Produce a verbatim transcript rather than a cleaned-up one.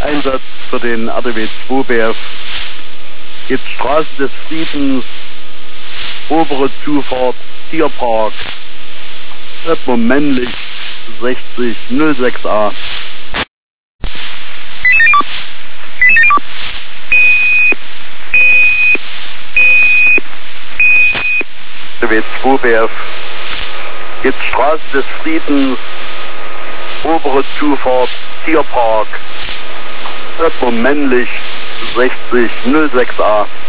Einsatz für den R T W zwei B F. Jetzt Straße des Friedens, obere Zufahrt, Tierpark, etwa männlich sechzig null sechs A. R T W zwei B F. Jetzt Straße des Friedens, obere Zufahrt, Tierpark, etwa männlich sechzig null sechs A.